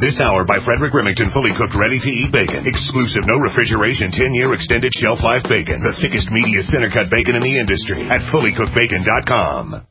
This hour by Frederick Remington, fully cooked, ready-to-eat bacon. Exclusive, no refrigeration, 10-year extended shelf life bacon. The thickest, meatiest center-cut bacon in the industry at fullycookedbacon.com.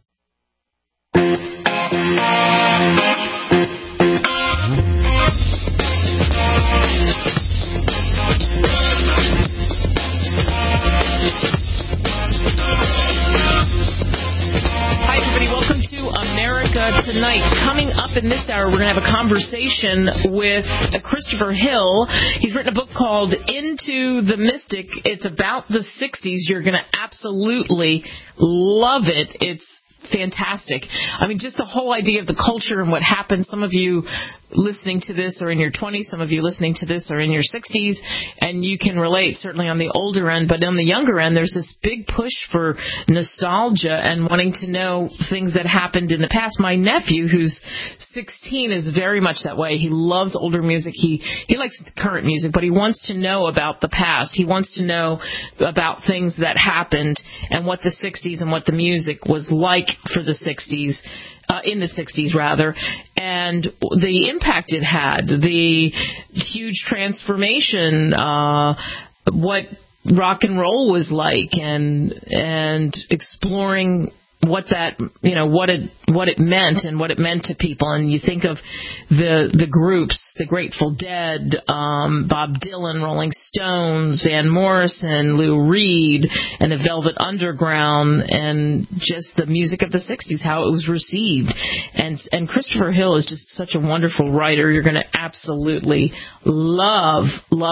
Tonight, coming up in this hour, we're going to have a conversation with Christopher Hill. He's written a book called Into the Mystic. It's about the 60s. You're going to absolutely love it. It's fantastic. I mean, just the whole idea of the culture and what happened. Some of you listening to this are in your 20s. Some of you listening to this are in your 60s. And you can relate, certainly on the older end. But on the younger end, there's this big push for nostalgia and wanting to know things that happened in the past. My nephew, who's 16, is very much that way. He loves older music. He likes current music, but he wants to know about the past. He wants to know about things that happened and what the 60s and what the music was like for the 60s. In the 60s, rather, and the impact it had, the huge transformation, what rock and roll was like, and exploring what that, what it meant and what it meant to people. And you think of the groups, the Grateful Dead, Bob Dylan, Rolling Stones, Van Morrison, Lou Reed, and the Velvet Underground, and just the music of the 60s, how it was received. And Christopher Hill is just such a wonderful writer. You're going to absolutely love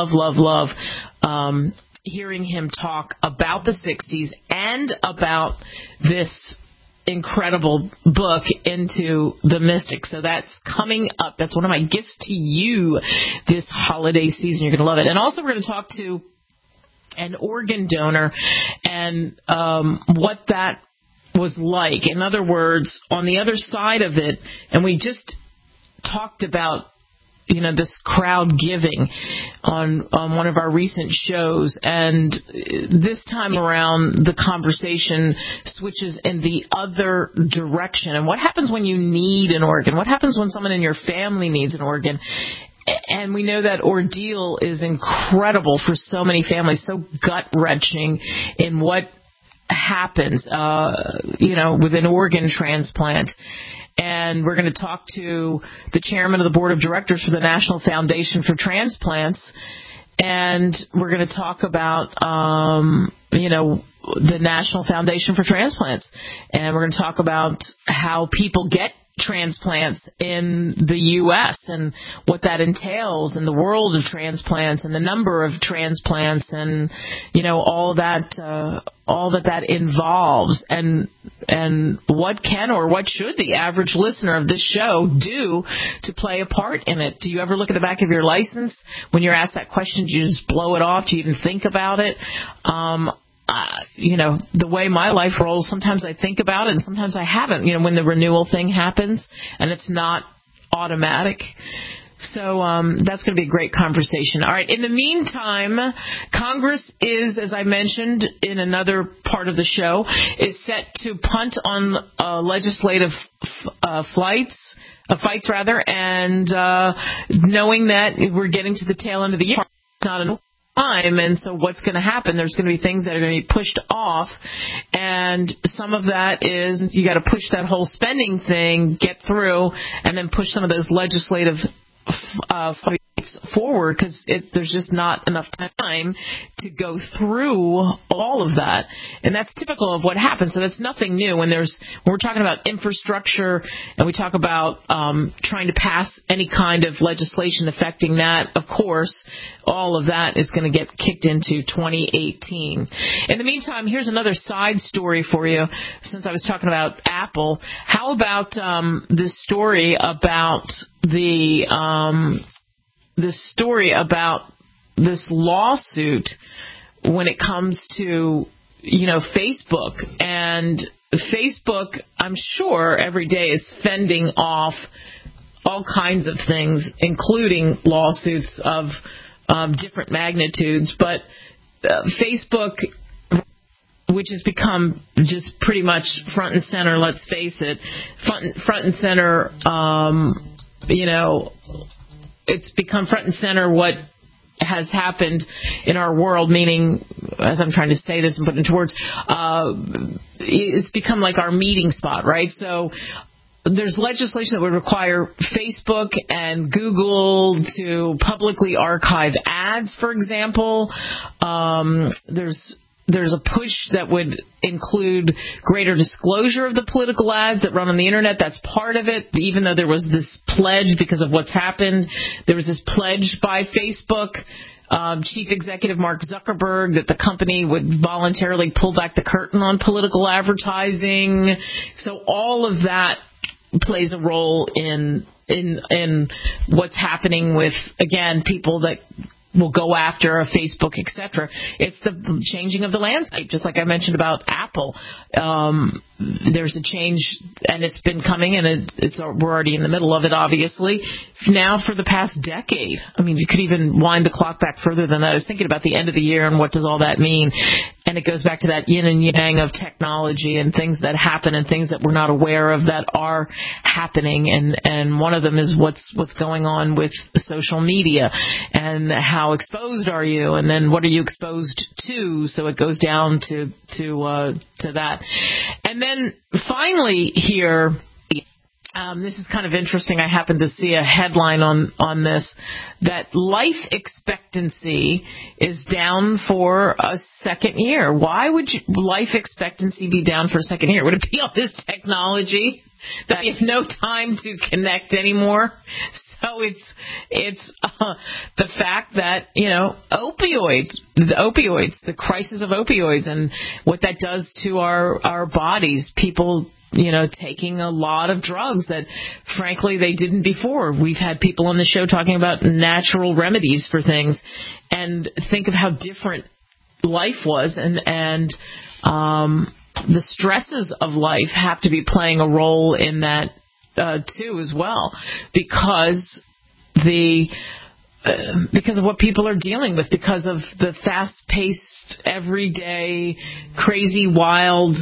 hearing him talk about the 60s and about this incredible book, Into the Mystic. So that's coming up. That's one of my gifts to you this holiday season. You're going to love it. And also we're going to talk to an organ donor and what that was like. In other words, on the other side of it, and we just talked about this crowd giving on one of our recent shows. And this time around, the conversation switches in the other direction. And what happens when you need an organ? What happens when someone in your family needs an organ? And we know that ordeal is incredible for so many families, so gut-wrenching in what happens, with an organ transplant. And we're going to talk to the chairman of the board of directors for the National Foundation for Transplants. And we're going to talk about, the National Foundation for Transplants. And we're going to talk about how people get transplants in the U.S. and what that entails in the world of transplants and the number of transplants and, all that involves and what can or what should the average listener of this show do to play a part in it. Do you ever look at the back of your license when you're asked that question? Do you just blow it off? Do you even think about it? The way my life rolls, sometimes I think about it and sometimes I haven't, when the renewal thing happens and it's not automatic. So that's going to be a great conversation. All right. In the meantime, Congress is, as I mentioned in another part of the show, is set to punt on legislative fights, and knowing that we're getting to the tail end of the year, it's not enough time, and so what's going to happen? There's going to be things that are going to be pushed off, and some of that is you got to push that whole spending thing, get through, and then push some of those legislative fights forward because there's just not enough time to go through all of that, and that's typical of what happens. So that's nothing new when we're talking about infrastructure and we talk about trying to pass any kind of legislation affecting that. Of course, all of that is going to get kicked into 2018. In the meantime, here's another side story for you. Since I was talking about Apple, how about this story about this lawsuit when it comes to Facebook. And Facebook, I'm sure every day is fending off all kinds of things, including lawsuits of different magnitudes. But Facebook, which has become just pretty much front and center, let's face it, front and center, it's become front and center what has happened in our world, meaning, as I'm trying to say this and put it into words, it's become like our meeting spot, right? So there's legislation that would require Facebook and Google to publicly archive ads, for example. There's a push that would include greater disclosure of the political ads that run on the internet. That's part of it. Even though there was this pledge because of what's happened, there was this pledge by Facebook, Chief Executive Mark Zuckerberg, that the company would voluntarily pull back the curtain on political advertising. So all of that plays a role in what's happening with, again, people that will go after a Facebook, etc. It's the changing of the landscape, just like I mentioned about Apple. There's a change, and it's been coming, and we're already in the middle of it, obviously. Now for the past decade. I mean, you could even wind the clock back further than that. I was thinking about the end of the year and what does all that mean. And it goes back to that yin and yang of technology and things that happen and things that we're not aware of that are happening. And one of them is what's going on with social media and how exposed are you, and then what are you exposed to? So it goes down to that. And then finally here, this is kind of interesting. I happened to see a headline on this, that life expectancy is down for a second year. Why would life expectancy be down for a second year? Would it be all this technology that we have no time to connect anymore? So it's the fact that, opioids, the crisis of opioids and what that does to our bodies. People, taking a lot of drugs that, frankly, they didn't before. We've had people on the show talking about natural remedies for things, and think of how different life was, and the stresses of life have to be playing a role in that too as well, because of what people are dealing with, because of the fast-paced, everyday, crazy, wild,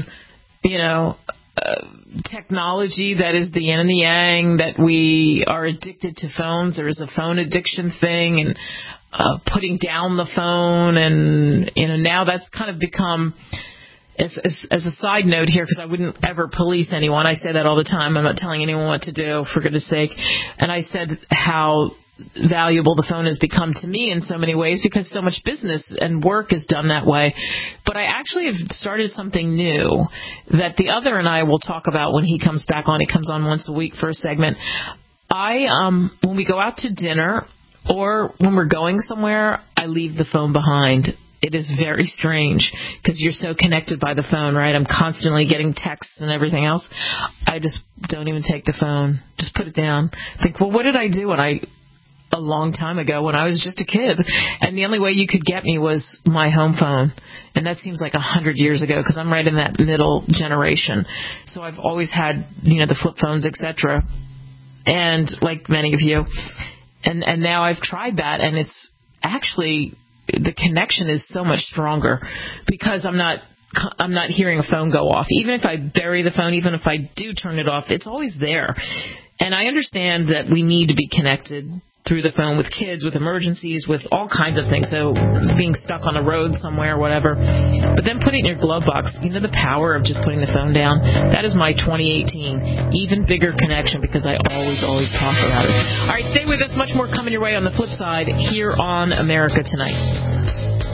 technology that is the yin and the yang, that we are addicted to phones. There is a phone addiction thing, and putting down the phone, and now that's kind of become, as a side note here, because I wouldn't ever police anyone. I say that all the time. I'm not telling anyone what to do, for goodness sake. And I said how valuable the phone has become to me in so many ways, because so much business and work is done that way. But I actually have started something new that the other and I will talk about when he comes back on. He comes on once a week for a segment. When we go out to dinner or when we're going somewhere, I leave the phone behind. It is very strange because you're so connected by the phone, right? I'm constantly getting texts and everything else. I just don't even take the phone. Just put it down. Think, well, what did I do a long time ago when I was just a kid? And the only way you could get me was my home phone. And that seems like 100 years ago, because I'm right in that middle generation. So I've always had, the flip phones, etc. And like many of you. And now I've tried that, and it's actually, the connection is so much stronger because I'm not hearing a phone go off. Even if I bury the phone, even if I do turn it off, it's always there. And I understand that we need to be connected through the phone with kids, with emergencies, with all kinds of things. So being stuck on the road somewhere, whatever. But then put it in your glove box. The power of just putting the phone down. That is my 2018 even bigger connection, because I always talk about it. All right, stay with us. Much more coming your way on the flip side here on America Tonight.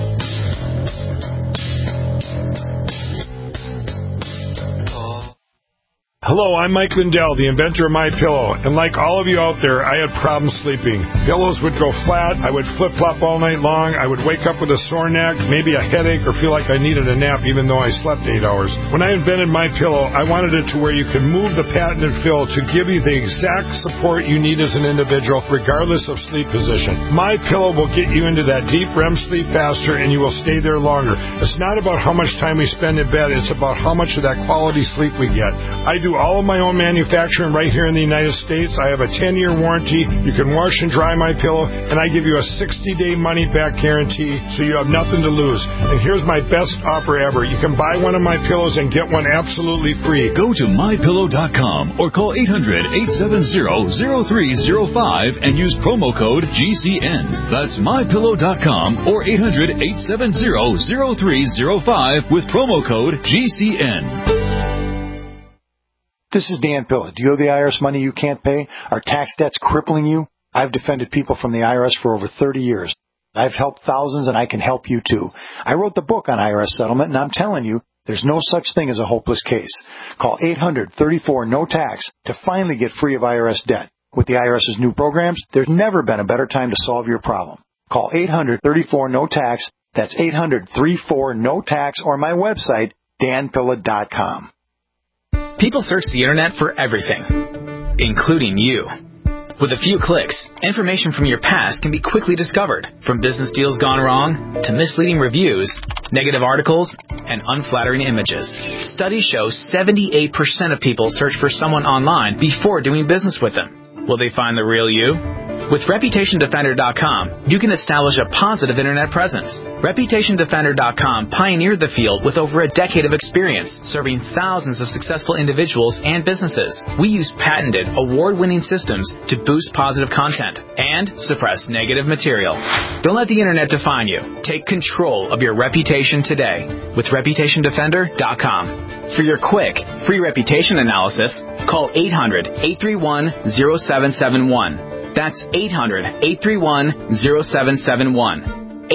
Hello, I'm Mike Lindell, the inventor of MyPillow, and like all of you out there, I had problems sleeping. Pillows would go flat, I would flip-flop all night long, I would wake up with a sore neck, maybe a headache, or feel like I needed a nap even though I slept 8 hours. When I invented MyPillow, I wanted it to where you could move the patented fill to give you the exact support you need as an individual, regardless of sleep position. MyPillow will get you into that deep REM sleep faster, and you will stay there longer. It's not about how much time we spend in bed, it's about how much of that quality sleep we get. I do do all of my own manufacturing right here in the United States. I have a 10-year warranty. You can wash and dry my pillow, and I give you a 60-day money-back guarantee, so you have nothing to lose. And here's my best offer ever. You can buy one of my pillows and get one absolutely free. Go to mypillow.com or call 800-870-0305 and use promo code GCN. That's mypillow.com or 800-870-0305 with promo code GCN. This is Dan Pilla. Do you owe the IRS money you can't pay? Are tax debts crippling you? I've defended people from the IRS for over 30 years. I've helped thousands, and I can help you too. I wrote the book on IRS settlement, and I'm telling you, there's no such thing as a hopeless case. Call 800-34-NO-TAX to finally get free of IRS debt. With the IRS's new programs, there's never been a better time to solve your problem. Call 800-34-NO-TAX. That's 800-34-NO-TAX, or my website, danpilla.com. People search the internet for everything, including you. With a few clicks, information from your past can be quickly discovered, from business deals gone wrong to misleading reviews, negative articles, and unflattering images. Studies show 78% of people search for someone online before doing business with them. Will they find the real you? With ReputationDefender.com, you can establish a positive internet presence. ReputationDefender.com pioneered the field with over a decade of experience, serving thousands of successful individuals and businesses. We use patented, award-winning systems to boost positive content and suppress negative material. Don't let the internet define you. Take control of your reputation today with ReputationDefender.com. For your quick, free reputation analysis, call 800-831-0771. That's 800-831-0771.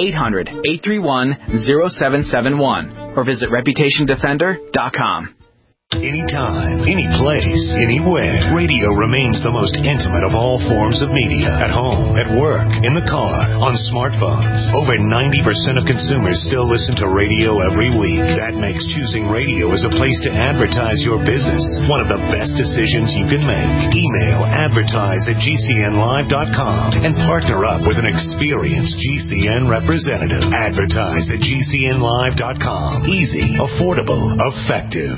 800-831-0771. Or visit ReputationDefender.com. Anytime, any place, anywhere, radio remains the most intimate of all forms of media. At home, at work, in the car, on smartphones. Over 90% of consumers still listen to radio every week. That makes choosing radio as a place to advertise your business one of the best decisions you can make. Email advertise@gcnlive.com and partner up with an experienced GCN representative. Advertise at gcnlive.com. Easy, affordable, effective.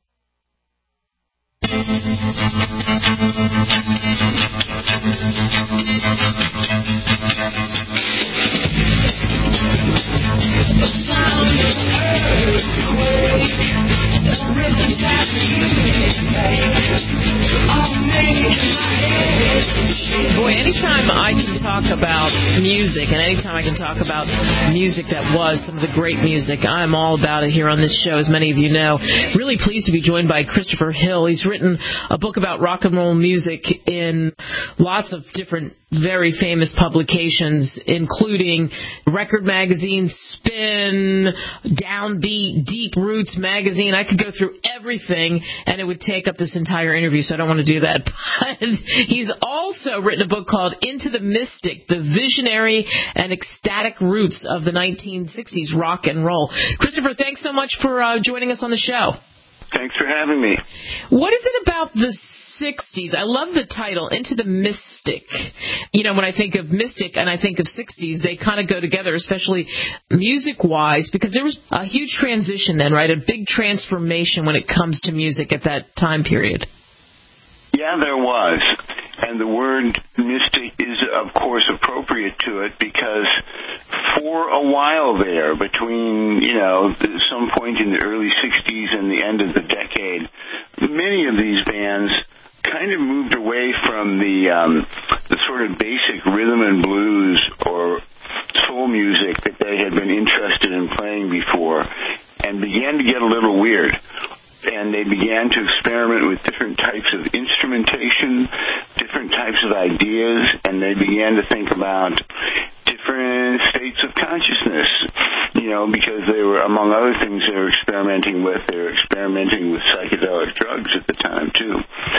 Boy, anytime I can talk about music, and anytime I can talk about music that was some of the great music, I'm all about it here on this show, as many of you know. Really pleased to be joined by Christopher Hill. He's written a book about rock and roll music in lots of different very famous publications, including Record Magazine, Spin, Downbeat, Deep Roots Magazine. I could go through everything, and it would take up this entire interview, so I don't want to do that. But he's also written a book called Into the Mystic, the Visionary and Ecstatic Roots of the 1960s Rock and Roll. Christopher, thanks so much for joining us on the show. Thanks for having me. What is it about the 60s? I love the title, Into the Mystic. You know, when I think of mystic and I think of 60s, they kind of go together, especially music-wise, because there was a huge transition then, right? A big transformation when it comes to music at that time period. Yeah, there was. And the word mystic is, of course, appropriate to it because for a while there, between, some point in the early 60s and the end of the decade, many of these bands kind of moved away from the sort of basic rhythm and blues or soul music that they had been interested in playing before and began to get a little weird. And they began to experiment with different types of instrumentation, different types of ideas, and they began to think about different states of consciousness, because they were, among other things they were experimenting with psychedelic drugs at the time, too.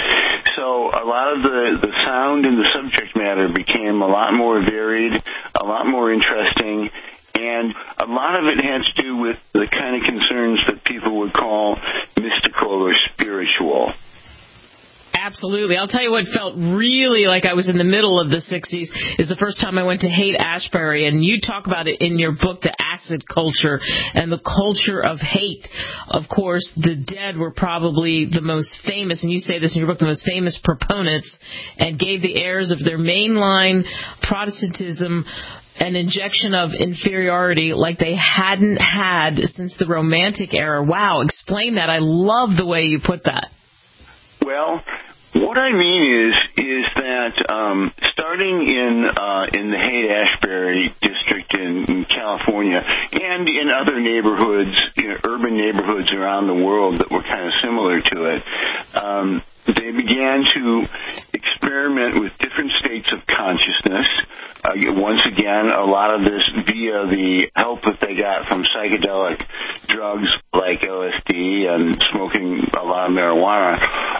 So a lot of the sound and the subject matter became a lot more varied, a lot more interesting, and a lot of it had to do with the kind of concerns that people would call mystical or spiritual. Absolutely. I'll tell you what felt really like I was in the middle of the 60s is the first time I went to Haight-Ashbury, and you talk about it in your book, The Acid Culture, and the culture of hate. Of course, the Dead were probably the most famous, and you say this in your book, the most famous proponents, and gave the heirs of their mainline Protestantism an injection of inferiority like they hadn't had since the Romantic era. Wow, explain that. I love the way you put that. Well, what I mean is that starting in the Haight-Ashbury district in California and in other neighborhoods, urban neighborhoods around the world that were kind of similar to it, they began to experiment with different states of consciousness. Once again, a lot of this via the help that they got from psychedelic drugs like LSD and smoking a lot of marijuana.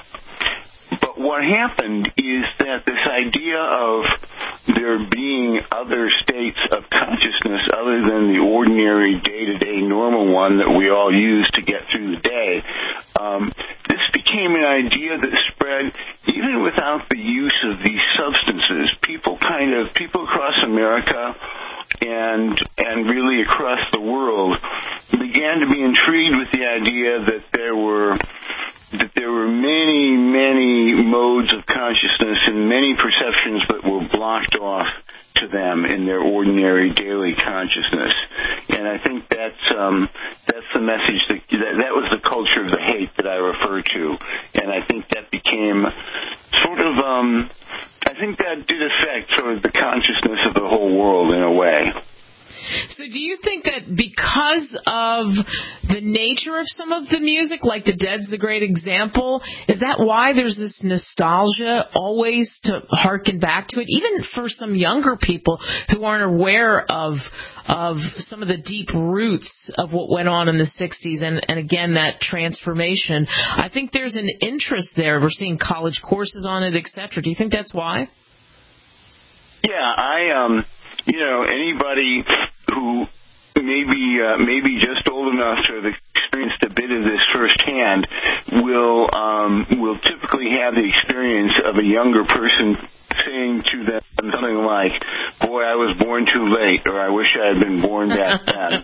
But what happened is that this idea of there being other states of consciousness other than the ordinary day-to-day normal one that we all use to get through the day, this became an idea that spread even without the use of these substances. People across America and really across the world began to be intrigued with the idea that there were many, many modes of consciousness and many perceptions that were blocked off to them in their ordinary daily consciousness. And I think that's the message that was the culture of the hate that I refer to. And I think that became sort of I think that did affect sort of the consciousness of the whole world in a way. So do you think that because of the nature of some of the music, like the Dead's the great example, is that why there's this nostalgia always to harken back to it, even for some younger people who aren't aware of some of the deep roots of what went on in the 60s and again, that transformation? I think there's an interest there. We're seeing college courses on it, etc. Do you think that's why? Yeah, anybody who maybe just old enough to have experienced a bit of this firsthand will typically have the experience of a younger person saying to them something like, "Boy, I was born too late," or "I wish I had been born back then."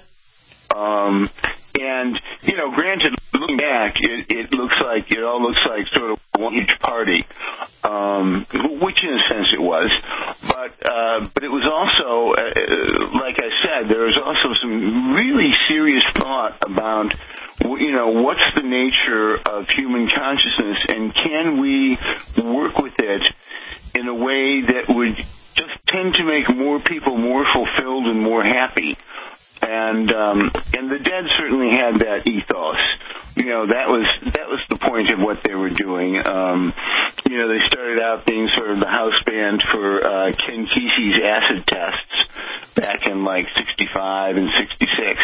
And granted, looking back, it all looks like sort of one huge party, which in a sense it was. But it was also, like I said, there was also some really serious thought about, what's the nature of human consciousness, and can we work with it in a way that would just tend to make more people more fulfilled and more happy. And the Dead certainly had that ethos. That was the point of what they were doing. They started out being sort of the house band for Ken Kesey's acid tests back in like 65 and 66.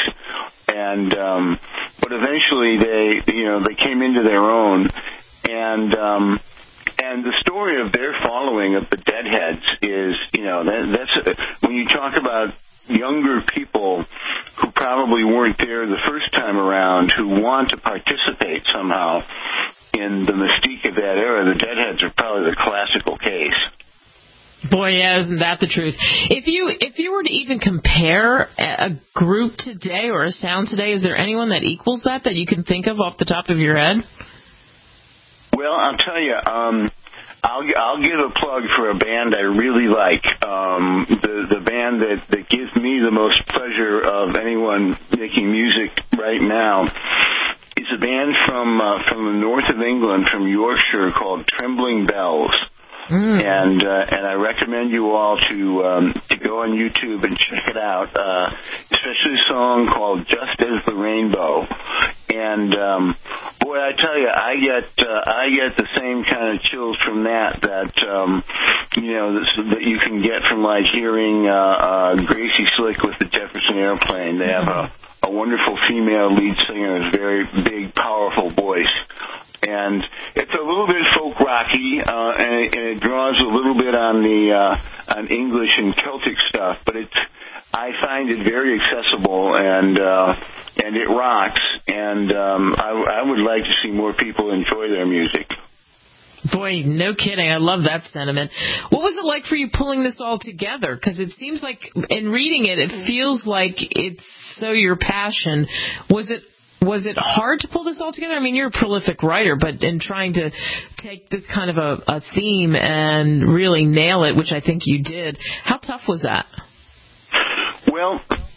But eventually they came into their own, and the story of their following of the Deadheads is, that's when you talk about younger people who probably weren't there the first time around who want to participate somehow in the mystique of that era, the Deadheads are probably the classical case. Boy, yeah, isn't that the truth? If you were to even compare a group today or a sound today, is there anyone that equals that you can think of off the top of your head? Well, I'll tell you, I'll give a plug for a band I really like. The band that gives me the most pleasure of anyone making music right now is a band from the north of England, from Yorkshire, called Trembling Bells. And I recommend you all to go on YouTube and check it out, especially a song called "Just as the Rainbow." And boy, I tell you, I get the same kind of chills from that you can get from like hearing Gracie Slick with the Jefferson Airplane. They have a wonderful female lead singer with a very big, powerful voice. And it's a little bit folk rocky, and it draws a little bit on English and Celtic stuff, but I find it very accessible, and it rocks, and I would like to see more people enjoy their music. Boy, no kidding. I love that sentiment. What was it like for you pulling this all together? Because it seems like, in reading it, it feels like it's so your passion. Was it hard to pull this all together? I mean, you're a prolific writer, but in trying to take this kind of a theme and really nail it, which I think you did, how tough was that? Well,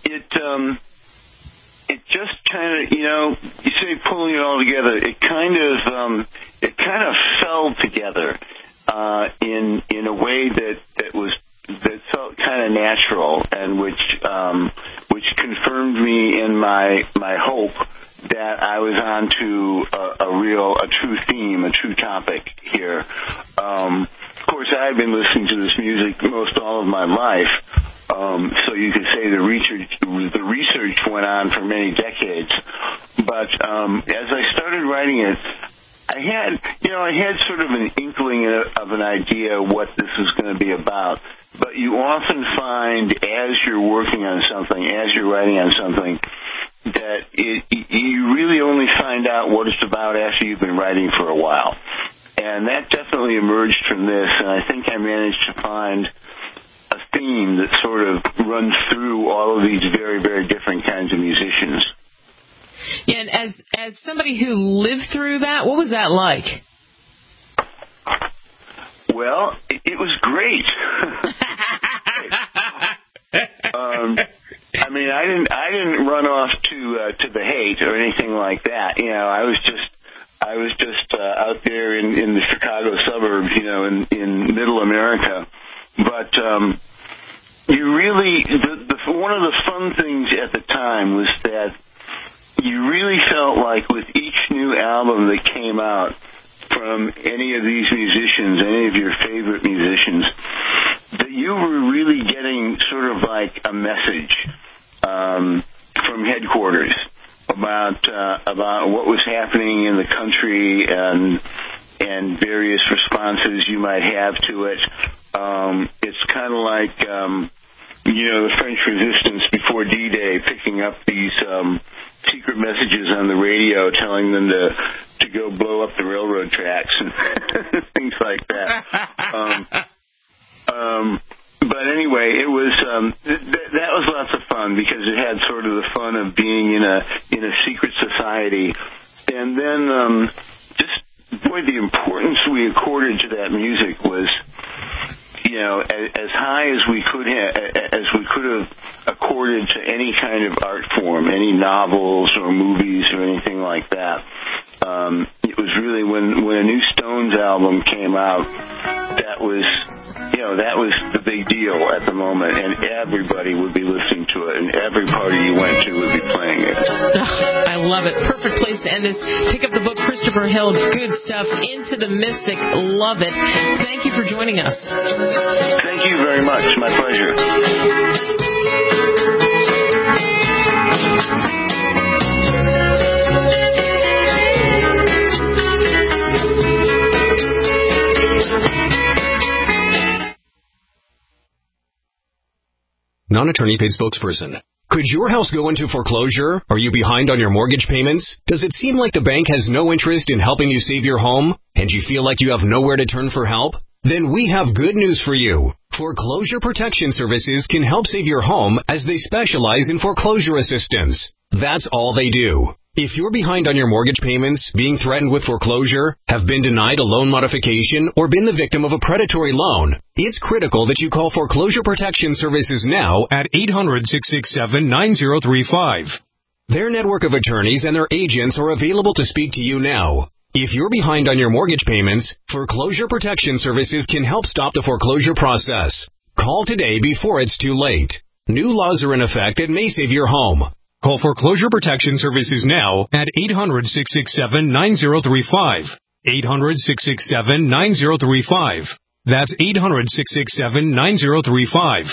it just kind of, you say pulling it all together. It kind of fell together in a way that felt kind of natural, and which confirmed me in my hope that I was on to a true theme, a true topic here. Of course, I've been listening to this music most all of my life. So you could say the research went on for many decades. But as I started writing it, I had sort of an inkling of an idea what this was going to be about. But you often find, as you're working on something, as you're writing on something, that you really only find out what it's about after you've been writing for a while. And that definitely emerged from this, and I think I managed to find a theme that sort of runs through all of these very, very different kinds of musicians. Yeah, and as somebody who lived through that, what was that like? Well, it was great. I mean, I didn't run off to the hate or anything like that. I was just out there in the Chicago suburbs, in middle America. But you really, one of the fun things at the time was that you really felt like with each new album that came out from any of these musicians, any of your favorite musicians, that you were really getting sort of like a message from headquarters about what was happening in the country and various responses you might have to it. It's kind of like, the French resistance before D-Day picking up these secret messages on the radio telling them to go blow up the railroad tracks and things like that. But anyway, it was that was lots of fun because it had sort of the fun of being in a secret society, and then the importance we accorded to that music was, as high as we could have accorded to any kind of art form, any novels or movies or anything like that. It was really when a new Stones album came out, that was the big deal at the moment, and everybody would be listening to it, and every party you went to would be playing it. I love it. Perfect place to end this. Pick up the book, Christopher Hill. Good stuff. Into the Mystic. Love it. Thank you for joining us. Thank you very much. My pleasure. Non-attorney paid spokesperson. Could your house go into foreclosure? Are you behind on your mortgage payments? Does it seem like the bank has no interest in helping you save your home, and you feel like you have nowhere to turn for help? Then we have good news for you. Foreclosure Protection Services can help save your home as they specialize in foreclosure assistance. That's all they do. If you're behind on your mortgage payments, being threatened with foreclosure, have been denied a loan modification, or been the victim of a predatory loan, it's critical that you call Foreclosure Protection Services now at 800-667-9035. Their network of attorneys and their agents are available to speak to you now. If you're behind on your mortgage payments, Foreclosure Protection Services can help stop the foreclosure process. Call today before it's too late. New laws are in effect that may save your home. Call Foreclosure Protection Services now at 800-667-9035. 800-667-9035. That's 800-667-9035.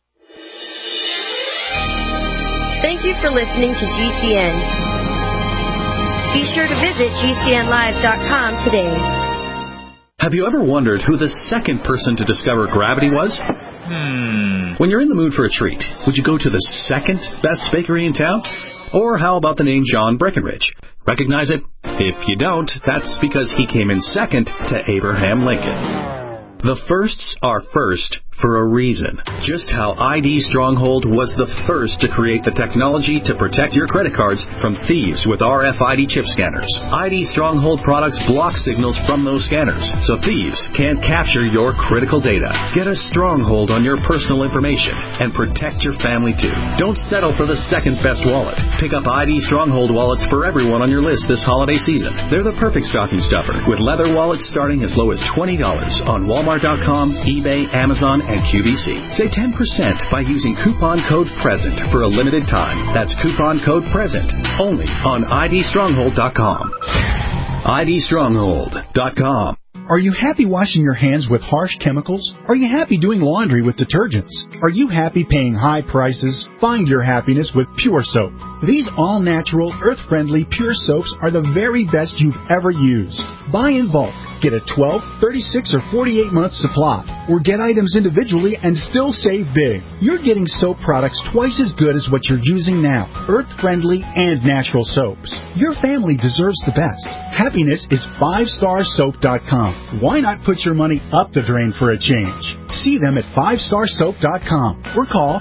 Thank you for listening to GCN. Be sure to visit GCNlive.com today. Have you ever wondered who the second person to discover gravity was? When you're in the mood for a treat, would you go to the second best bakery in town? Or how about the name John Breckenridge? Recognize it? If you don't, that's because he came in second to Abraham Lincoln. The firsts are first for a reason. Just how ID Stronghold was the first to create the technology to protect your credit cards from thieves with RFID chip scanners. ID Stronghold products block signals from those scanners, so thieves can't capture your critical data. Get a stronghold on your personal information and protect your family too. Don't settle for the second best wallet. Pick up ID Stronghold wallets for everyone on your list this holiday season. They're the perfect stocking stuffer, with leather wallets starting as low as $20 on Walmart.com, eBay, Amazon, and QVC. Save 10% by using coupon code PRESENT for a limited time. That's coupon code PRESENT only on IDStronghold.com. IDStronghold.com. Are you happy washing your hands with harsh chemicals? Are you happy doing laundry with detergents? Are you happy paying high prices? Find your happiness with Pure Soap. These all-natural, earth-friendly Pure Soaps are the very best you've ever used. Buy in bulk. Get a 12, 36, or 48-month supply. Or get items individually and still save big. You're getting soap products twice as good as what you're using now. Earth-friendly and natural soaps. Your family deserves the best. Happiness is 5starsoap.com. Why not put your money up the drain for a change? See them at 5starsoap.com or call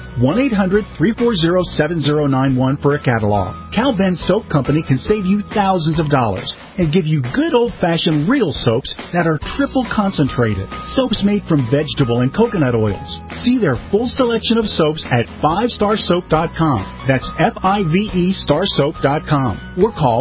1-800-340-7091 for a catalog. Cal Ben Soap Company can save you thousands of dollars and give you good old-fashioned real soaps that are triple concentrated. Soaps made from vegetable and coconut oils. See their full selection of soaps at 5starsoap.com. That's F-I-V-E starsoap.com or call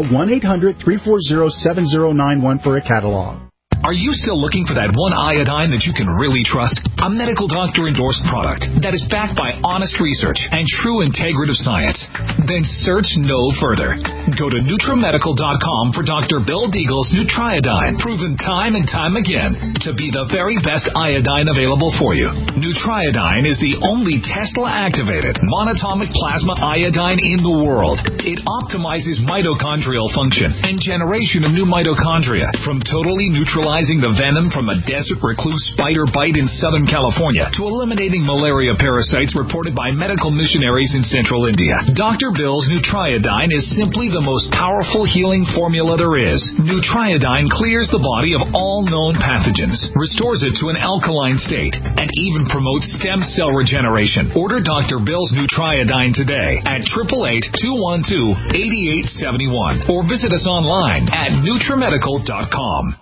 1-800-340-7091 for a catalog. Are you still looking for that one iodine that you can really trust? A medical doctor-endorsed product that is backed by honest research and true integrative science? Then search no further. Go to NutriMedical.com for Dr. Bill Deagle's Nutriodine, proven time and time again to be the very best iodine available for you. Nutriodine is the only Tesla-activated monatomic plasma iodine in the world. It optimizes mitochondrial function and generation of new mitochondria from totally neutralizing the venom from a desert recluse spider bite in Southern California to eliminating malaria parasites reported by medical missionaries in Central India. Dr. Bill's Nutriodine is simply the most powerful healing formula there is. Nutriodine clears the body of all known pathogens, restores it to an alkaline state, and even promotes stem cell regeneration. Order Dr. Bill's Nutriodine today at 888-212-8871 or visit us online at NutriMedical.com.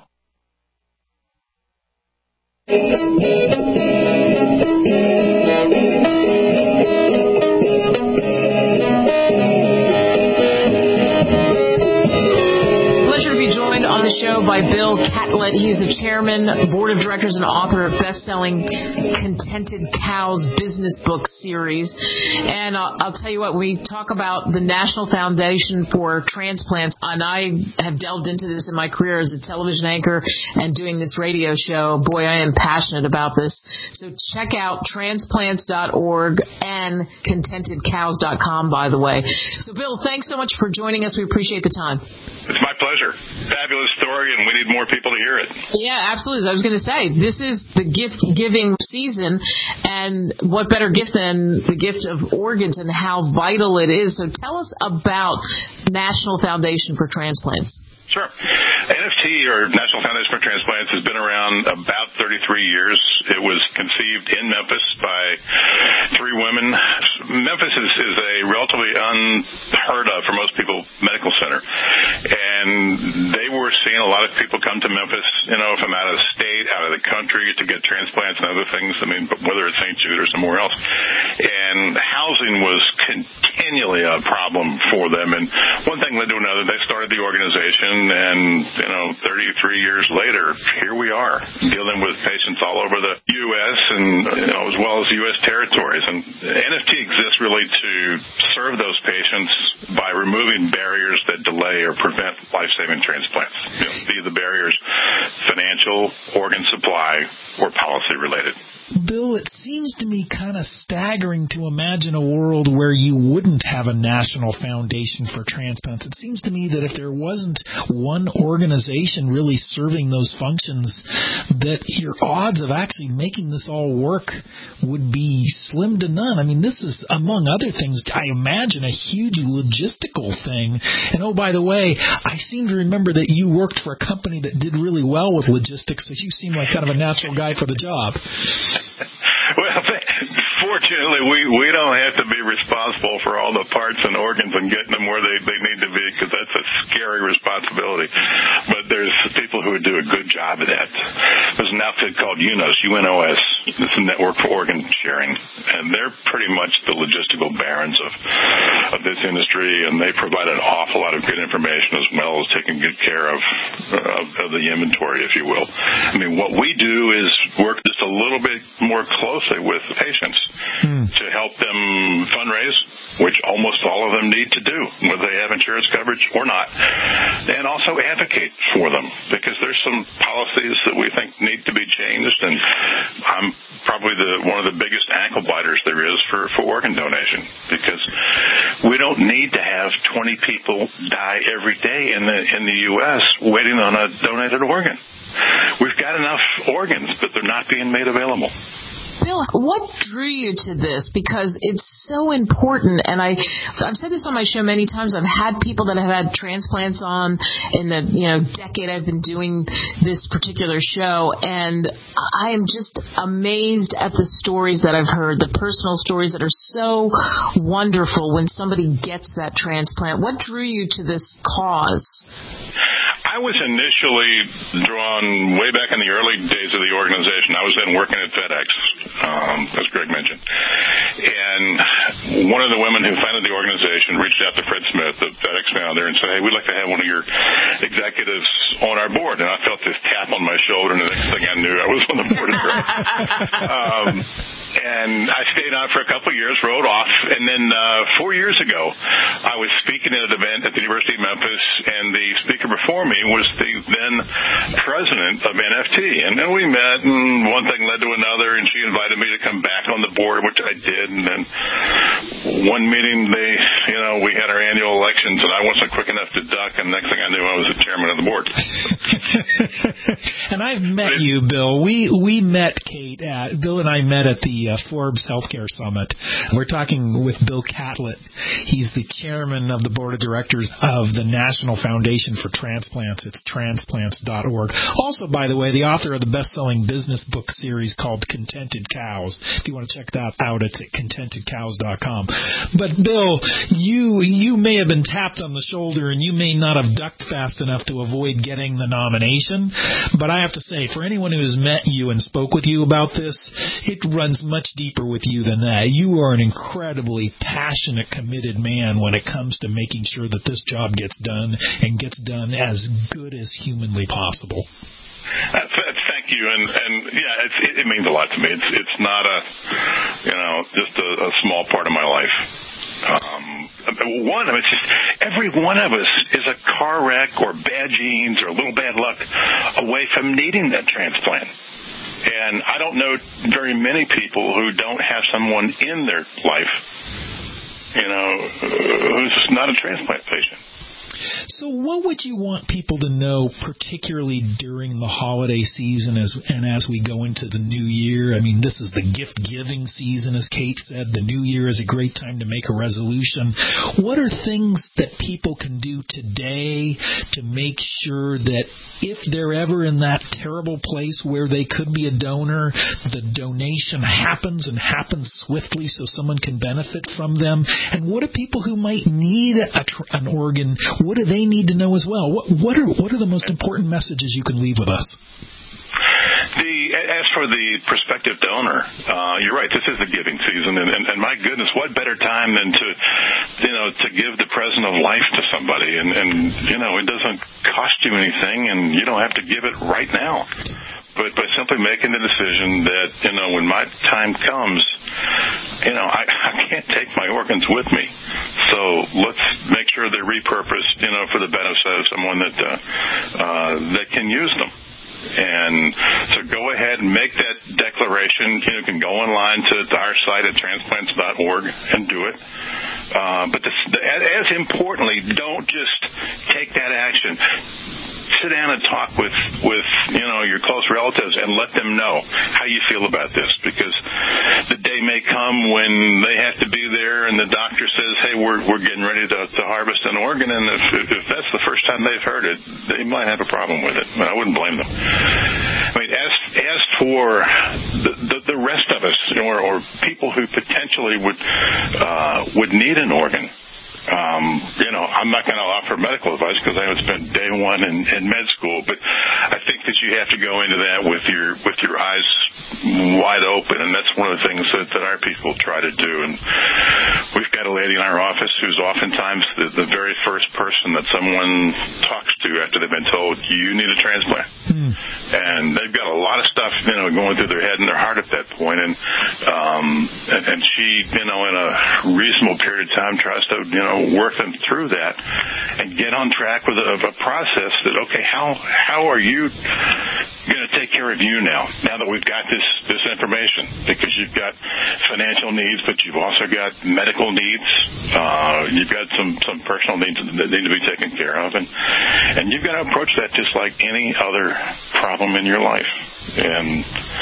On the show by Bill Catlett. He's the chairman, board of directors, and author of best-selling Contented Cows business book series. And I'll tell you what, we talk about the National Foundation for Transplants, and I have delved into this in my career as a television anchor and doing this radio show. Boy, I am passionate about this. So check out transplants.org and contentedcows.com, by the way. So, Bill, thanks so much for joining us. We appreciate the time. It's my pleasure. Fabulous story, and we need more people to hear it. Yeah, absolutely. As I was going to say, this is the gift-giving season, and what better gift than the gift of organs and how vital it is. So tell us about National Foundation for Transplants. Sure. NFT, or National Foundation for Transplants, has been around about 33 years. It was conceived in Memphis by three women. Memphis is a relatively unheard of, for most people, medical center. And they were seeing a lot of people come to Memphis, from out of state, out of the country to get transplants and other things. I mean, whether it's St. Jude or somewhere else. And housing was continually a problem for them. And one thing led to another. They started the organization. And, 33 years later, here we are, dealing with patients all over the U.S. and, as well as U.S. territories. And NFT exists really to serve those patients by removing barriers that delay or prevent life-saving transplants, be the barriers financial, organ supply, or policy-related. Bill, it seems to me kind of staggering to to imagine a world where you wouldn't have a national foundation for transplants. It seems to me that if there wasn't one organization really serving those functions, that your odds of actually making this all work would be slim to none. I mean, this is, among other things, I imagine a huge logistical thing. And oh, by the way, I seem to remember that you worked for a company that did really well with logistics, so you seem like kind of a natural guy for the job. Well, fortunately, we don't have to be responsible for all the parts and organs and getting them where they need to be, because that's a scary responsibility. But there's people who would do a good job of that. There's an outfit called UNOS, UNOS. It's a network for organ sharing, and they're pretty much the logistical barons of this industry, and they provide an awful lot of good information as well as taking good care of the inventory, if you will. I mean, what we do is work just a little bit more closely with the patients to help them fundraise, which almost all of them need to do, whether they have insurance coverage or not, and also advocate for them, because there's some policies that we think need to be changed, and I'm probably one of the biggest ankle biters there is for organ donation, because we don't need to have 20 people die every day in the U.S. waiting on a donated organ. We've got enough organs, but they're not being made available. Bill, what drew you to this? Because it's so important, and I've said this on my show many times. I've had people that have had transplants on in the decade I've been doing this particular show, and I am just amazed at the stories that I've heard, the personal stories that are so wonderful when somebody gets that transplant. What drew you to this cause? I was initially drawn way back in the early days of the organization. I was then working at FedEx, as Greg mentioned. And one of the women who founded the organization reached out to Fred Smith, the FedEx founder, and said, hey, we'd like to have one of your executives on our board. And I felt this tap on my shoulder, and the next thing I knew, I was on the board of directors. And I stayed on for a couple of years, rode off, and then 4 years ago, I was speaking at an event at the University of Memphis, and the speaker before me was the then president of NFT. And then we met, and one thing led to another, and she invited me to come back on the board, which I did. And then one meeting, we had our annual elections, and I wasn't quick enough to duck, and next thing I knew, I was the chairman of the board. And I've met you, Bill. We met, Kate. Bill and I met at the Forbes Healthcare Summit. We're talking with Bill Catlett. He's the chairman of the board of directors of the National Foundation for Transplants. It's transplants.org. Also, by the way, the author of the best-selling business book series called Contented Cows. If you want to check that out, it's at contentedcows.com. But, Bill, you may have been tapped on the shoulder, and you may not have ducked fast enough to avoid getting the nomination. But I have to say, for anyone who has met you and spoke with you about this, it runs much deeper with you than that. You are an incredibly passionate, committed man when it comes to making sure that this job gets done and gets done as good as humanly possible. Thank you, and yeah, it means a lot to me. It's not just a small part of my life. It's just every one of us is a car wreck or bad genes or a little bad luck away from needing that transplant. And I don't know very many people who don't have someone in their life, who's not a transplant patient. So what would you want people to know, particularly during the holiday season and as we go into the new year? I mean, this is the gift-giving season, as Kate said. The new year is a great time to make a resolution. What are things that people can do today to make sure that if they're ever in that terrible place where they could be a donor, the donation happens and happens swiftly so someone can benefit from them? And what are people who might need an organ, what do they need to know as well? What are the most important messages you can leave with us? As for the prospective donor, you're right. This is the giving season, and my goodness, what better time than to give the present of life to somebody, and it doesn't cost you anything, and you don't have to give it right now. But by simply making the decision that, when my time comes, I can't take my organs with me. So let's make sure they're repurposed, for the benefit of someone that can use them. And so go ahead and make that declaration. You can go online to our site at transplants.org and do it. But as importantly, don't just take that action. Sit down and talk with your close relatives and let them know how you feel about this, because the day may come when they have to be there and the doctor says, hey, we're getting ready to harvest an organ, and if that's the first time they've heard it, they might have a problem with it. I wouldn't blame them. I mean, as for the rest of us, or people who potentially would need an organ, I'm not going to offer medical advice because I haven't spent day one in med school, but I think that you have to go into that with your eyes wide open, and that's one of the things that our people try to do. And we've got a lady in our office who's oftentimes the very first person that someone talks to after they've been told, you need a transplant. And they've got a lot of stuff, going through their head and their heart at that point. And she, in a reasonable period of time tries to, work them through that and get on track with a process that, okay, how are you going to take care of you now that we've got this information? Because you've got financial needs, but you've also got medical needs. You've got some personal needs that need to be taken care of. And you've got to approach that just like any other problem in your life. And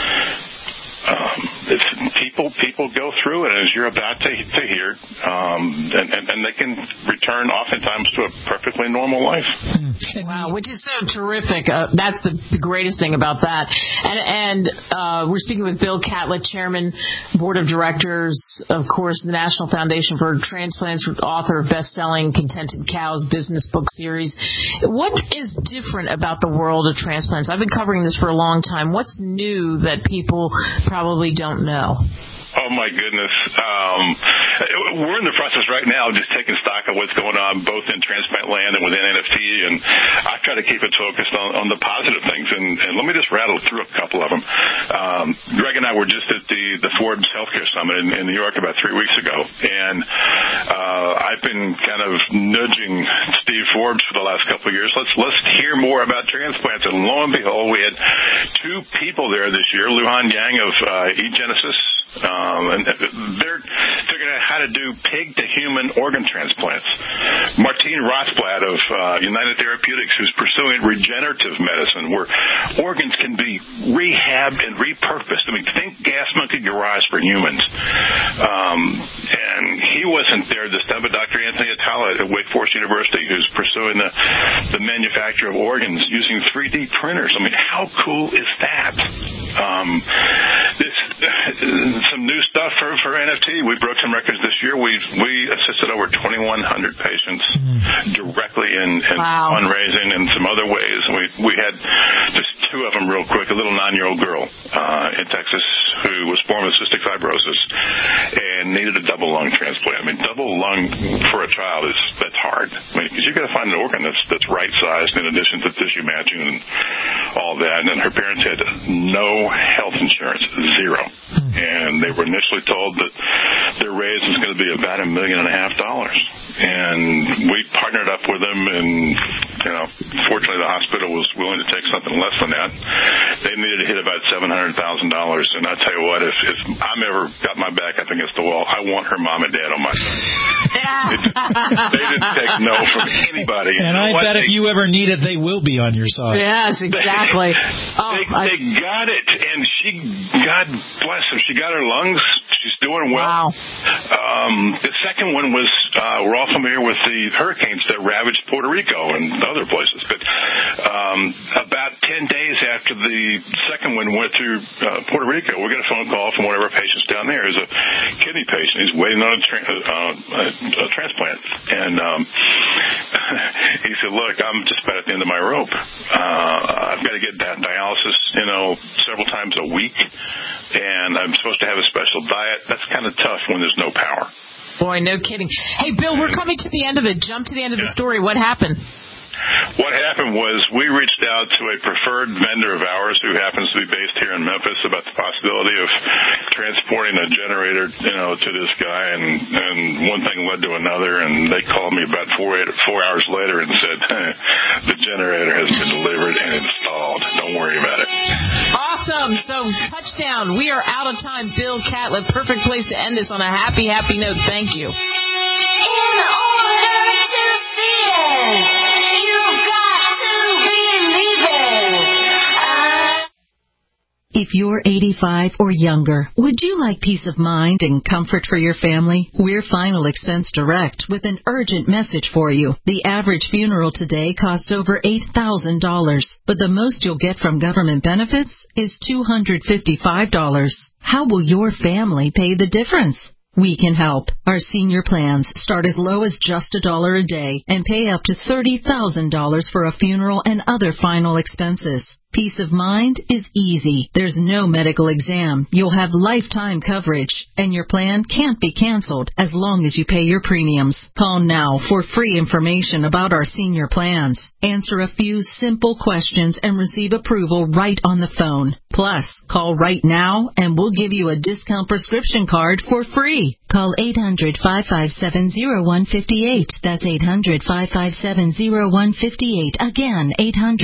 people go through it, as you're about to hear, and they can return oftentimes to a perfectly normal life. Wow, which is so terrific. That's the greatest thing about that. And we're speaking with Bill Catlett, Chairman, Board of Directors, of course, the National Foundation for Transplants, author of best-selling Contented Cows business book series. What is different about the world of transplants? I've been covering this for a long time. What's new that people probably don't know? Oh, my goodness. We're in the process right now of just taking stock of what's going on both in transplant land and within NFT, and I try to keep it focused on the positive things. And let me just rattle through a couple of them. Greg and I were just at the Forbes Healthcare Summit in New York about 3 weeks ago, and I've been kind of nudging Steve Forbes for the last couple of years. Let's hear more about transplants. And lo and behold, we had two people there this year, Luhan Yang of eGenesis, and they're figuring out how to do pig-to-human organ transplants. Martine Rothblatt of United Therapeutics, who's pursuing regenerative medicine, where organs can be rehabbed and repurposed. I mean, think Gas Monkey Garage for humans. And he wasn't there this time, but Dr. Anthony Atala at Wake Forest University, who's pursuing the manufacture of organs using 3D printers. I mean, how cool is that? Some new stuff for NFT. We broke some records this year. We assisted over 2,100 patients directly in fundraising and some other ways. We had just two of them real quick. A little 9-year-old girl in Texas who was born with cystic fibrosis and needed a double lung transplant. I mean, double lung for a child that's hard. I mean, because you've got to find an organ that's right sized in addition to tissue matching and all that. And her parents had no health insurance, zero. And they were initially told that their raise was going to be about $1.5 million. And we partnered up with them, and fortunately the hospital was willing to take something less than that. They needed to hit about $700,000. And I tell you what, if I'm ever got my back up against the wall, I want her mom and dad on my side. They didn't take no from anybody. And I bet if you ever need it, they will be on your side. Yes, exactly. They got it, and God bless her, she got her lungs. She's doing well. Wow. The second one was, we're all familiar with the hurricanes that ravaged Puerto Rico and other places, but about 10 days after the second one went through Puerto Rico, we got a phone call from one of our patients down there. He's a kidney patient. He's waiting on a transplant. And he said, look, I'm just about at the end of my rope. I've got to get dialysis, several times a week, and I'm supposed to have a special diet. That's kind of tough when there's no power. Boy, no kidding. Hey, Bill, we're coming to the end of it. Jump to the end of the story. What happened? What happened was we reached out to a preferred vendor of ours who happens to be based here in Memphis about the possibility of transporting a generator, to this guy, and one thing led to another, and they called me about 4 hours later and said, the generator has been delivered and installed. involved. Don't worry about it. Awesome. So, touchdown. We are out of time. Bill Catlett, perfect place to end this on a happy, happy note. Thank you. In order to see it, you've got to believe it. If you're 85 or younger, would you like peace of mind and comfort for your family? We're Final Expense Direct with an urgent message for you. The average funeral today costs over $8,000, but the most you'll get from government benefits is $255. How will your family pay the difference? We can help. Our senior plans start as low as just $1 a day and pay up to $30,000 for a funeral and other final expenses. Peace of mind is easy. There's no medical exam. You'll have lifetime coverage, and your plan can't be canceled as long as you pay your premiums. Call now for free information about our senior plans. Answer a few simple questions and receive approval right on the phone. Plus, call right now and we'll give you a discount prescription card for free. Call 800-557-0158. That's 800-557-0158. Again,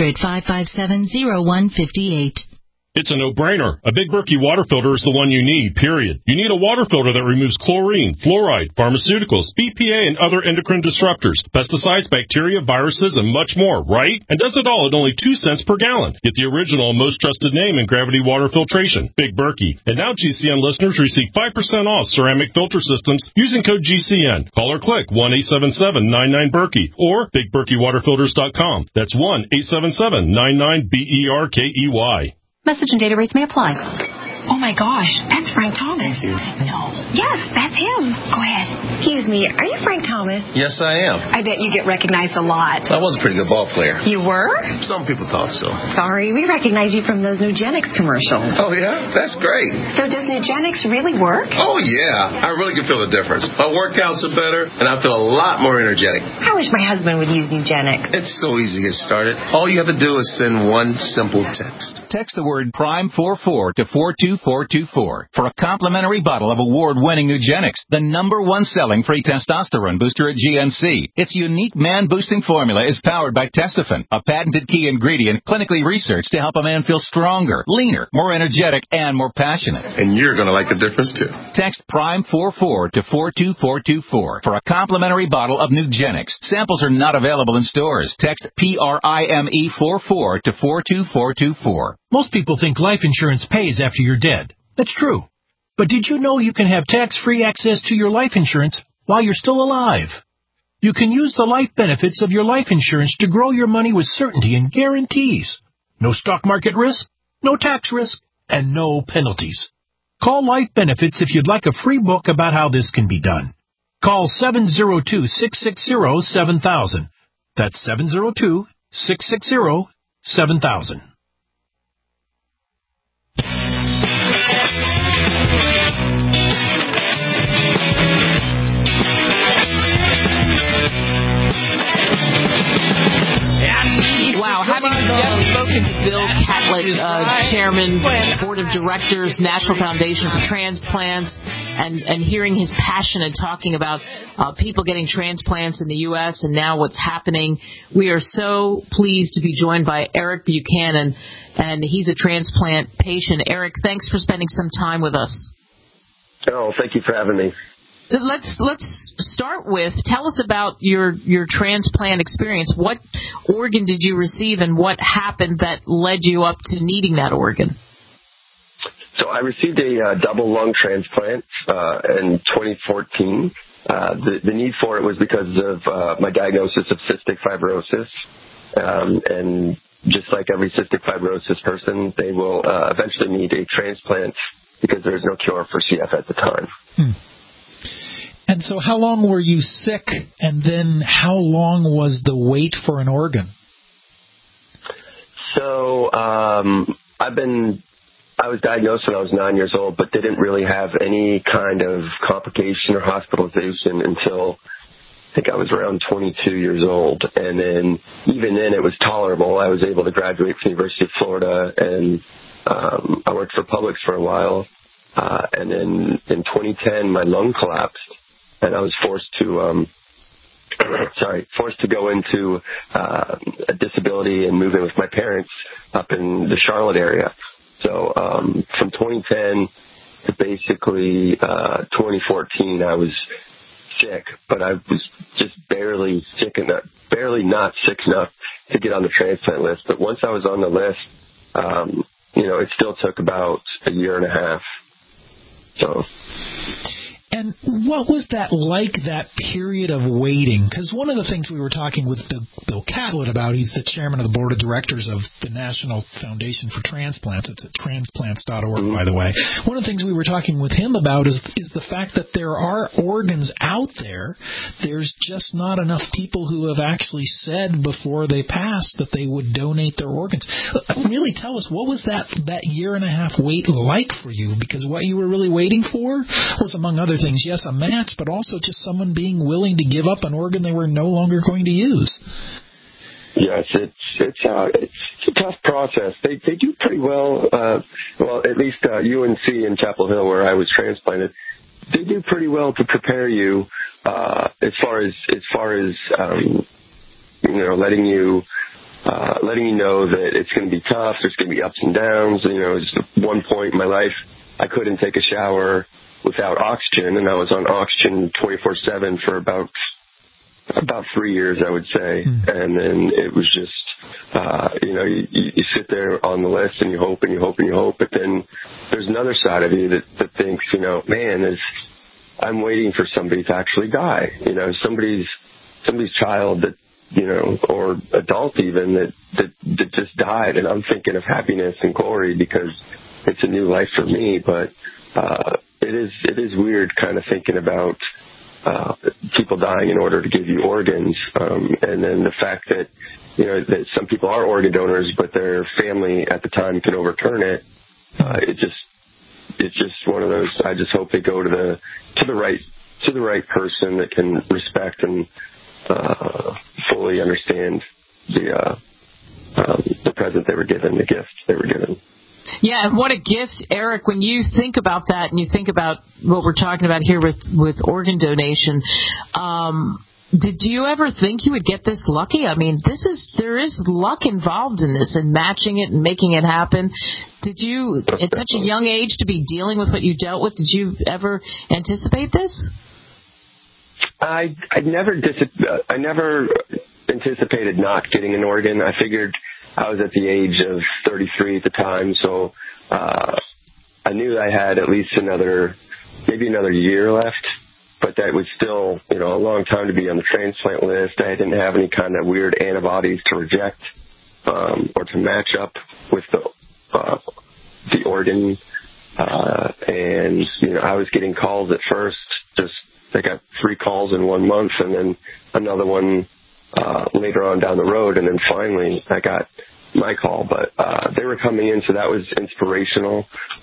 800-557-0158. It's a no-brainer. A Big Berkey water filter is the one you need, period. You need a water filter that removes chlorine, fluoride, pharmaceuticals, BPA, and other endocrine disruptors, pesticides, bacteria, viruses, and much more, right? And does it all at only 2 cents per gallon. Get the original and most trusted name in gravity water filtration, Big Berkey. And now GCN listeners receive 5% off ceramic filter systems using code GCN. Call or click 1-877-99-BERKEY or BigBerkeyWaterFilters.com. That's 1-877-99-BERKEY. Message and data rates may apply. Oh, my gosh, that's Frank Thomas. No. Yes, that's him. Go ahead. Excuse me, are you Frank Thomas? Yes, I am. I bet you get recognized a lot. I was a pretty good ball player. You were? Some people thought so. Sorry, we recognize you from those Nugenix commercials. Oh, yeah? That's great. So does Nugenix really work? Oh, yeah. I really can feel the difference. My workouts are better, and I feel a lot more energetic. I wish my husband would use Nugenix. It's so easy to get started. All you have to do is send one simple text. Text the word PRIME44 to 42424 for a complimentary bottle of award-winning Nugenix, the #1 selling free testosterone booster at GNC. Its unique man-boosting formula is powered by Testofen, a patented key ingredient clinically researched to help a man feel stronger, leaner, more energetic, and more passionate. And you're going to like the difference, too. Text PRIME44 to 42424 for a complimentary bottle of Nugenix. Samples are not available in stores. Text PRIME44 to 42424. Most people think life insurance pays after you're dead. That's true. But did you know you can have tax-free access to your life insurance while you're still alive? You can use the life benefits of your life insurance to grow your money with certainty and guarantees. No stock market risk, no tax risk, and no penalties. Call Life Benefits if you'd like a free book about how this can be done. Call 702-660-7000. That's 702-660-7000. Wow, having just spoken to Bill Catlett, Chairman, Board of Directors, National Foundation for Transplants, and hearing his passion and talking about people getting transplants in the U.S. and now what's happening, we are so pleased to be joined by Eric Buchanan, and he's a transplant patient. Eric, thanks for spending some time with us. Oh, thank you for having me. Let's start with, tell us about your transplant experience. What organ did you receive and what happened that led you up to needing that organ? So I received a double lung transplant in 2014. The need for it was because of my diagnosis of cystic fibrosis. And just like every cystic fibrosis person, they will eventually need a transplant because there is no cure for CF at the time. And so how long were you sick, and then how long was the wait for an organ? So I was diagnosed when I was 9 years old, but didn't really have any kind of complication or hospitalization until I think I was around 22 years old. And then even then it was tolerable. I was able to graduate from the University of Florida, and I worked for Publix for a while. And then in 2010, my lung collapsed, and I was forced to forced to go into a disability and move in with my parents up in the Charlotte area. So from 2010 to basically 2014, I was sick, but I was just barely not sick enough to get on the transplant list. But once I was on the list, it still took about a year and a half. So. And what was that like, that period of waiting? Because one of the things we were talking with Bill Catlett about, he's the chairman of the board of directors of the National Foundation for Transplants. It's at transplants.org, by the way. One of the things we were talking with him about is the fact that there are organs out there. There's just not enough people who have actually said before they passed that they would donate their organs. Really tell us, what was that year and a half wait like for you? Because what you were really waiting for was, among other things, yes, a match, but also just someone being willing to give up an organ they were no longer going to use. Yes, it's a tough process. They do pretty well. At least UNC in Chapel Hill, where I was transplanted, they do pretty well to prepare you as far as letting you know that it's going to be tough. There's going to be ups and downs. Just at one point in my life, I couldn't take a shower without oxygen, and I was on oxygen 24/7 for about 3 years, I would say. And then it was just, you sit there on the list and you hope and you hope and you hope, but then there's another side of you that thinks, man, I'm waiting for somebody to actually die. Somebody's child that, or adult even that just died, and I'm thinking of happiness and glory because it's a new life for me. But it is weird kind of thinking about people dying in order to give you organs, and then the fact that that some people are organ donors, but their family at the time can overturn it. It's just one of those. I just hope they go to the right person that can respect and fully understand the present they were given, the gift they were given. Yeah, and what a gift, Eric, when you think about that and you think about what we're talking about here with organ donation, did you ever think you would get this lucky? I mean, there is luck involved in this and matching it and making it happen. Did you, at such a young age, to be dealing with what you dealt with, did you ever anticipate this? I never anticipated not getting an organ. I figured I was at the age of 33 at the time, so I knew I had at least maybe another year left, but that was still, a long time to be on the transplant list. I didn't have any kind of weird antibodies to reject or to match up with the organ, and I was getting calls at first. I got 3 calls in 1 month, and then another one later on down the road, and then finally I got my call. But they were coming in, so that was inspirational.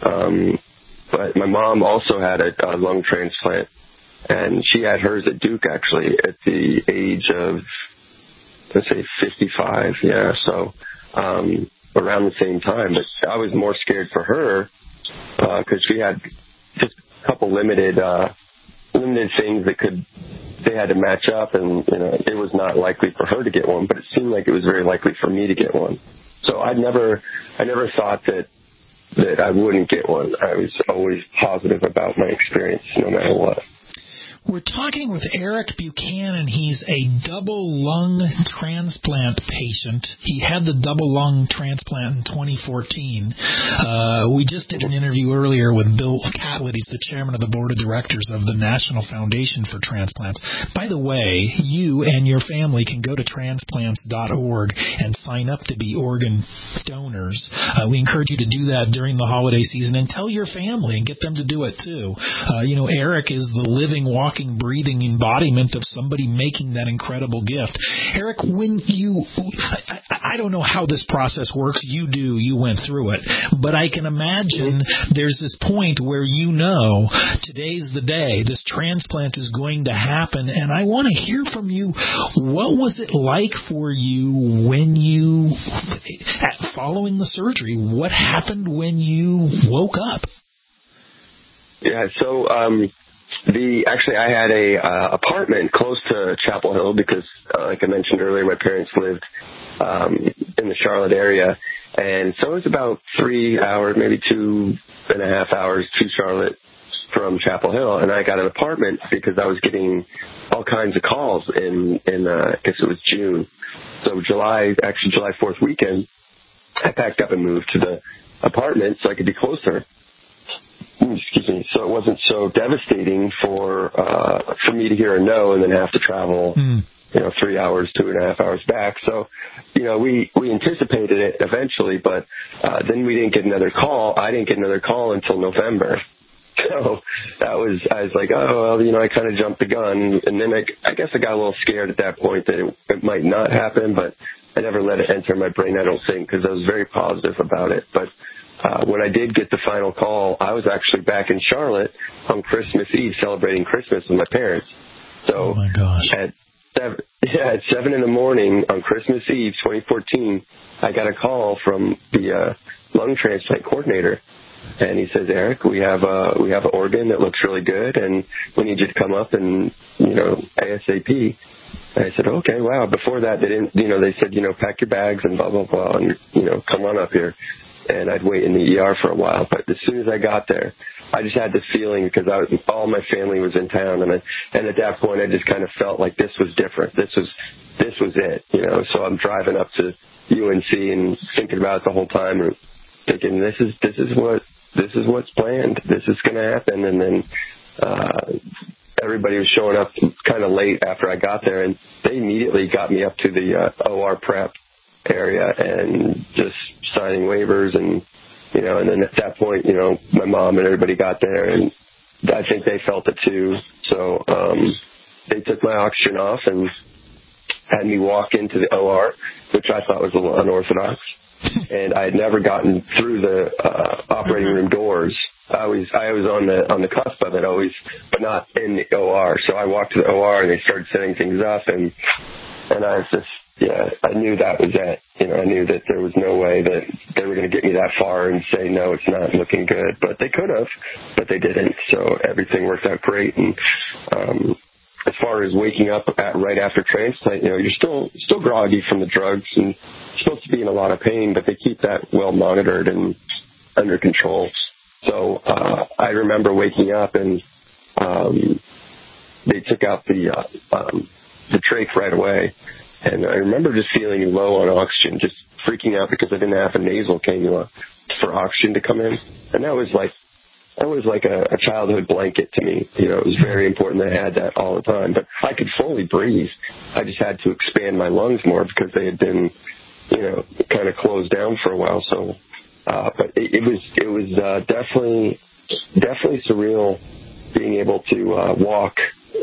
But my mom also had a lung transplant, and she had hers at Duke, actually, at the age of, let's say, 55. Yeah, so around the same time. But I was more scared for her because she had just a couple limited things they had to match up, and it was not likely for her to get one, but it seemed like it was very likely for me to get one. So I never thought that I wouldn't get one. I was always positive about my experience, no matter what. We're talking with Eric Buchanan. He's a double lung transplant patient. He had the double lung transplant in 2014. We just did an interview earlier with Bill Catlett. He's the chairman of the board of directors of the National Foundation for Transplants. By the way, you and your family can go to transplants.org and sign up to be organ donors. We encourage you to do that during the holiday season, and tell your family and get them to do it too. Eric is the living, walking, breathing embodiment of somebody making that incredible gift. Eric, when I don't know how this process works. You went through it. But I can imagine there's this point where today's the day, this transplant is going to happen, and I want to hear from you. What was it like for you following the surgery? What happened when you woke up? Yeah, so Actually, I had a apartment close to Chapel Hill because, like I mentioned earlier, my parents lived in the Charlotte area, and so it was about 3 hours, maybe 2.5 hours to Charlotte from Chapel Hill, and I got an apartment because I was getting all kinds of calls in I guess it was June. So July 4th weekend, I packed up and moved to the apartment so I could be closer. Excuse me. So it wasn't so devastating for me to hear a no and then have to travel, 3 hours, 2.5 hours back. So, we anticipated it eventually, but then we didn't get another call. I didn't get another call until November. So I was like, oh, well, I kind of jumped the gun. And then I guess I got a little scared at that point that it might not happen, but I never let it enter my brain, I don't think, because I was very positive about it. But when I did get the final call, I was actually back in Charlotte on Christmas Eve celebrating Christmas with my parents. So oh my gosh. At 7 in the morning on Christmas Eve, 2014, I got a call from the lung transplant coordinator. And he says, Eric, we have an organ that looks really good, and we need you to come up and, ASAP. And I said, okay, wow. Before that, they didn't, they said, pack your bags and blah, blah, blah, and, come on up here. And I'd wait in the ER for a while. But as soon as I got there, I just had this feeling because all my family was in town. And at that point, I just kind of felt like this was different. This was it, So I'm driving up to UNC and thinking about it the whole time and thinking, this is what's planned. This is going to happen. And then everybody was showing up kind of late after I got there, and they immediately got me up to the OR prep area and just signing waivers and then at that point, my mom and everybody got there, and I think they felt it too. So they took my oxygen off and had me walk into the OR, which I thought was a little unorthodox. And I had never gotten through the operating room doors. I was on the cusp of it always, but not in the OR. So I walked to the OR and they started setting things up, and I was just, I knew that was it. I knew that there was no way that they were going to get me that far and say, no, it's not looking good. But they could have, but they didn't. So everything worked out great. And as far as waking up right after transplant, you're still groggy from the drugs and supposed to be in a lot of pain, but they keep that well monitored and under control. So I remember waking up and they took out the trach right away, and I remember just feeling low on oxygen, just freaking out because I didn't have a nasal cannula for oxygen to come in, and that was like a childhood blanket to me. It was very important that I had that all the time. But I could fully breathe. I just had to expand my lungs more because they had been, kind of closed down for a while. So, but it was definitely surreal being able to walk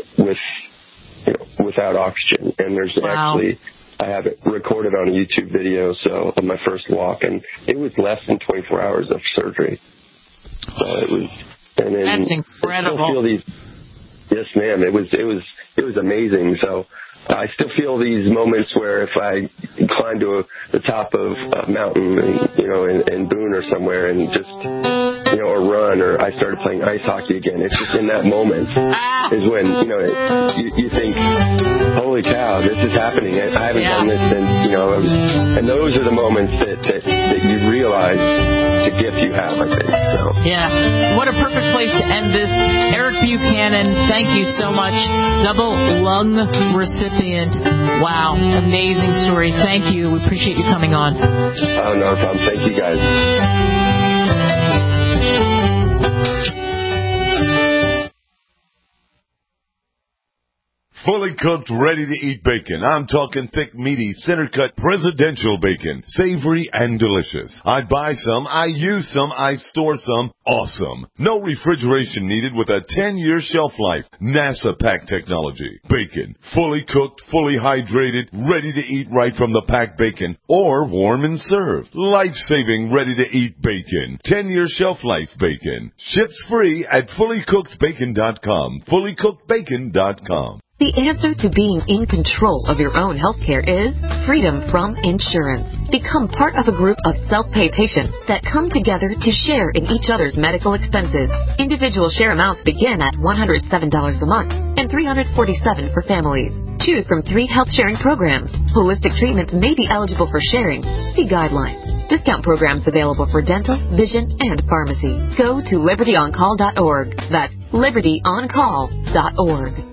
without oxygen. And there's actually, I have it recorded on a YouTube video, so of my first walk, and it was less than 24 hours of surgery. So it was, and then that's incredible. Yes, ma'am. It was amazing. So I still feel these moments where if I climb to the top of a mountain, in Boone or somewhere, and just or run, or I started playing ice hockey again. It's just in that moment is when you think, holy cow, this is happening. I haven't done this since and those are the moments that you realize the gift you have, I think. So. Yeah. What a perfect place to end this. Eric Buchanan, thank you so much. Double lung recipient. Wow. Amazing story. Thank you. We appreciate you coming on. Oh, no problem. Thank you, guys. Fully cooked, ready-to-eat bacon. I'm talking thick, meaty, center-cut, presidential bacon. Savory and delicious. I buy some, I use some, I store some. Awesome. No refrigeration needed with a 10-year shelf life. NASA pack technology. Bacon. Fully cooked, fully hydrated, ready to eat right from the packed bacon. Or warm and served. Life-saving, ready-to-eat bacon. 10-year shelf life bacon. Ships free at fullycookedbacon.com. Fullycookedbacon.com. The answer to being in control of your own healthcare is freedom from insurance. Become part of a group of self-pay patients that come together to share in each other's medical expenses. Individual share amounts begin at $107 a month and $347 for families. Choose from 3 health-sharing programs. Holistic treatments may be eligible for sharing. See guidelines. Discount programs available for dental, vision, and pharmacy. Go to libertyoncall.org. That's libertyoncall.org.